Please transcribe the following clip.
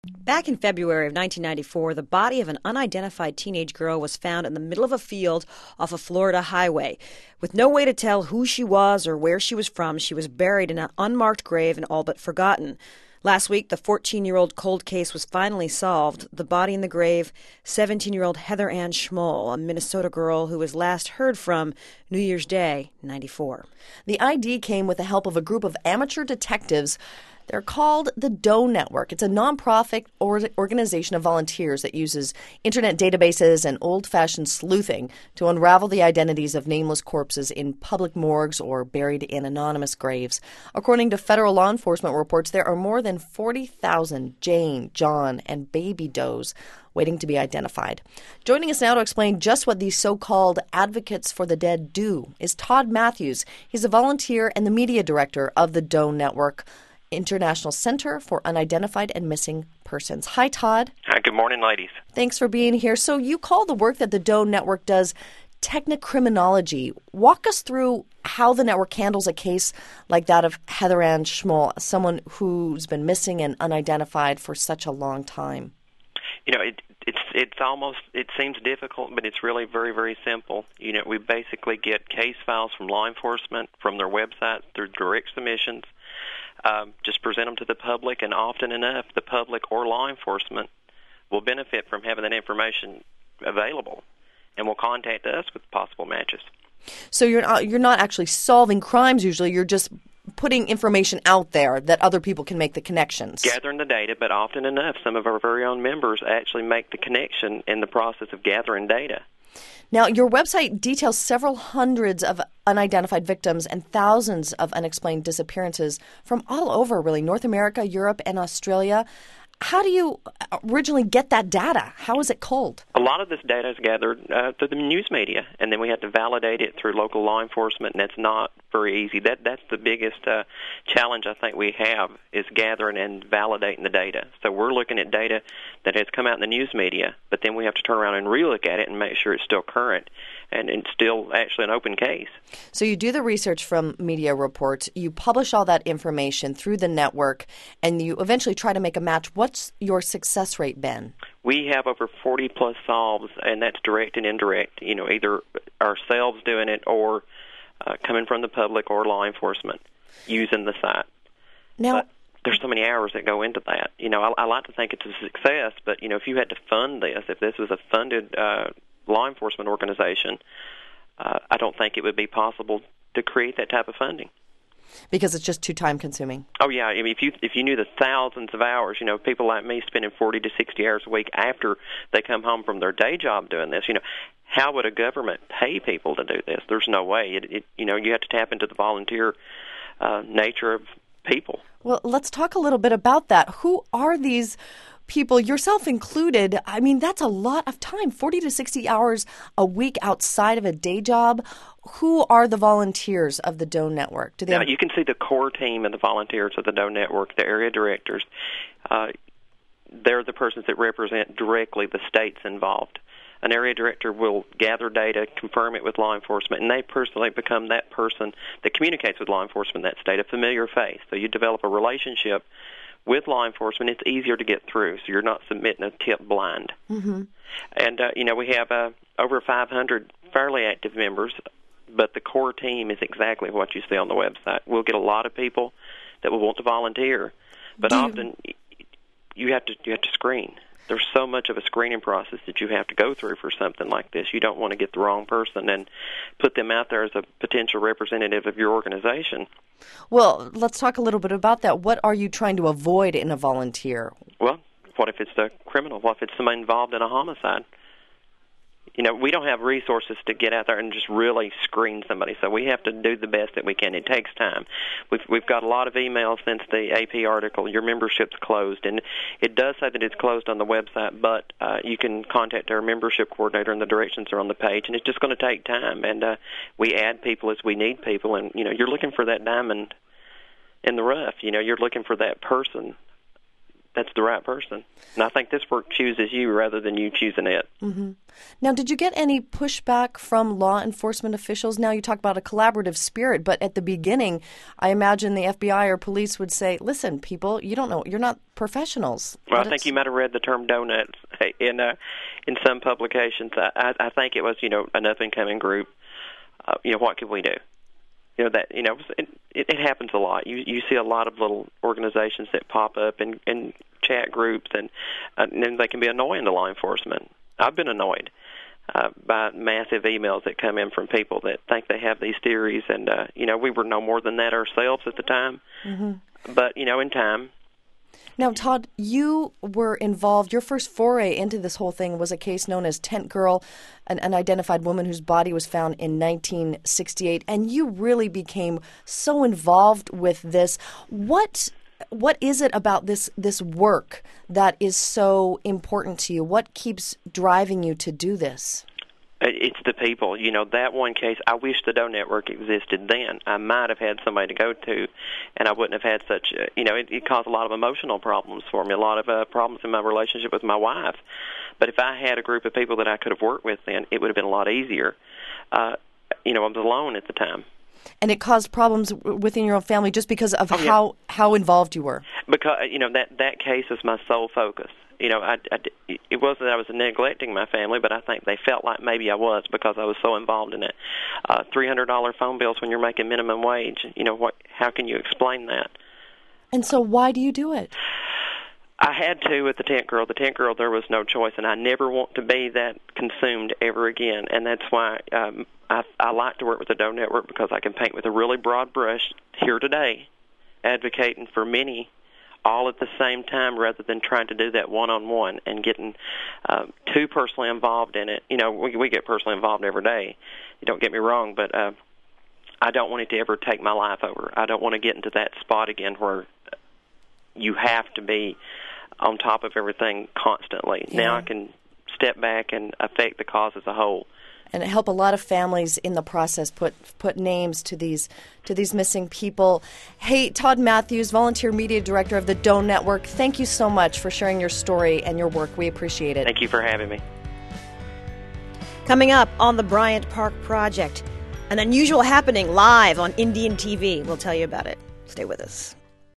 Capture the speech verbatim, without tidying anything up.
Back in February of nineteen ninety-four, the body of an unidentified teenage girl was found in the middle of a field off a Florida highway. With no way to tell who she was or where she was from, she was buried in an unmarked grave and all but forgotten. Last week, the fourteen-year-old cold case was finally solved. The body in the grave, seventeen-year-old Heather Ann Schmoll, a Minnesota girl who was last heard from New Year's Day, ninety-four. The I D came with the help of a group of amateur detectives. They're called the Doe Network. It's a nonprofit or- organization of volunteers that uses internet databases and old-fashioned sleuthing to unravel the identities of nameless corpses in public morgues or buried in anonymous graves. According to federal law enforcement reports, there are more than forty thousand Jane, John, and baby does waiting to be identified. Joining us now to explain just what these so-called advocates for the dead do is Todd Matthews. He's a volunteer and the media director of the Doe Network International Center for Unidentified and Missing Persons. Hi, Todd. Hi, good morning, ladies. Thanks for being here. So you call the work that the Doe Network does technocriminology. Walk us through how the network handles a case like that of Heather Ann Schmoll, someone who's been missing and unidentified for such a long time. You know, it, it's it's almost, it seems difficult, but it's really very, very simple. You know, we basically get case files from law enforcement, from their website, through direct submissions. Um, just present them to the public, and often enough, the public or law enforcement will benefit from having that information available and will contact us with possible matches. So you're not, you're not actually solving crimes usually, you're just putting information out there that other people can make the connections. Gathering the data, but often enough, some of our very own members actually make the connection in the process of gathering data. Now, your website details several hundreds of unidentified victims and thousands of unexplained disappearances from all over, really, North America, Europe, and Australia. How do you originally get that data? How is it culled? A lot of this data is gathered uh, through the news media, and then we have to validate it through local law enforcement, and that's not very easy. That That's the biggest uh, challenge I think we have, is gathering and validating the data. So we're looking at data that has come out in the news media, but then we have to turn around and relook at it and make sure it's still current and it's still actually an open case. So you do the research from media reports, you publish all that information through the network, and you eventually try to make a match. What's your success rate been? We have over forty plus solves, and that's direct and indirect, you know, either ourselves doing it or uh, coming from the public or law enforcement using the site. Now, but there's so many hours that go into that. You know, I, I like to think it's a success, but, you know, if you had to fund this, if this was a funded uh, law enforcement organization, uh, I don't think it would be possible to create that type of funding. Because it's just too time-consuming. Oh, yeah. I mean, if you if you knew the thousands of hours, you know, people like me spending forty to sixty hours a week after they come home from their day job doing this, you know, how would a government pay people to do this? There's no way. It, it you know, you have to tap into the volunteer uh, nature of people. Well, let's talk a little bit about that. Who are these people, yourself included? I mean, that's a lot of time, forty to sixty hours a week outside of a day job. Who are the volunteers of the Doe Network? Do they now, have... you can see the core team of the volunteers of the Doe Network, the area directors. Uh, they're the persons that represent directly the states involved. An area director will gather data, confirm it with law enforcement, and they personally become that person that communicates with law enforcement in that state, a familiar face. So you develop a relationship with law enforcement. It's easier to get through, so you're not submitting a tip blind. Mm-hmm. And, uh, you know, we have uh, over five hundred fairly active members, but the core team is exactly what you see on the website. We'll get a lot of people that will want to volunteer, but Do you... often you have to you have to screen. There's so much of a screening process that you have to go through for something like this. You don't want to get the wrong person and put them out there as a potential representative of your organization. Well, let's talk a little bit about that. What are you trying to avoid in a volunteer? Well, what if it's a criminal? What if it's somebody involved in a homicide? You know, we don't have resources to get out there and just really screen somebody, so we have to do the best that we can. It takes time. We've we've got a lot of emails since the A P article. Your membership's closed, and it does say that it's closed on the website, but uh, you can contact our membership coordinator, and the directions are on the page, and it's just going to take time. And uh, we add people as we need people, and, you know, you're looking for that diamond in the rough. You know, you're looking for that person that's the right person. And I think this work chooses you rather than you choosing it. Mm-hmm. Now, did you get any pushback from law enforcement officials? Now you talk about a collaborative spirit, but at the beginning, I imagine the F B I or police would say, listen, people, you don't know, you're not professionals. Well, Let I think us... you might have read the term donuts in uh, in some publications. I, I think it was, you know, an up-and-coming group. Uh, you know, what could we do? You know, that, you know, it, it happens a lot. You you see a lot of little organizations that pop up in, in chat groups, and, uh, and they can be annoying to law enforcement. I've been annoyed uh, by massive emails that come in from people that think they have these theories, and, uh, you know, we were no more than that ourselves at the time. Mm-hmm. But, you know, in time. Now, Todd, you were involved, your first foray into this whole thing was a case known as Tent Girl, an unidentified woman whose body was found in nineteen sixty-eight, and you really became so involved with this. What what is it about this this work that is so important to you? What keeps driving you to do this? It's the people. You know, that one case, I wish the Doe Network existed then. I might have had somebody to go to, and I wouldn't have had such, uh, you know, it, it caused a lot of emotional problems for me, a lot of uh, problems in my relationship with my wife. But if I had a group of people that I could have worked with then, it would have been a lot easier. Uh, you know, I was alone at the time. And it caused problems within your own family just because of oh, yeah. how, how involved you were? Because, you know, that, that case was my sole focus. You know, I, I, it wasn't that I was neglecting my family, but I think they felt like maybe I was because I was so involved in it. Uh, three hundred dollars phone bills when you're making minimum wage, you know, what? How can you explain that? And so why do you do it? I had to with the Tent Girl. The Tent Girl, there was no choice, and I never want to be that consumed ever again. And that's why um, I, I like to work with the Doe Network, because I can paint with a really broad brush here today, advocating for many all at the same time rather than trying to do that one-on-one and getting uh, too personally involved in it. You know, we, we get personally involved every day. You don't get me wrong, but uh, I don't want it to ever take my life over. I don't want to get into that spot again where you have to be on top of everything constantly. Yeah. Now I can step back and affect the cause as a whole. And help a lot of families in the process put put names to these to these missing people. Hey, Todd Matthews, Volunteer Media Director of the Doe Network, thank you so much for sharing your story and your work. We appreciate it. Thank you for having me. Coming up on the Bryant Park Project, an unusual happening live on Indian T V. We'll tell you about it. Stay with us.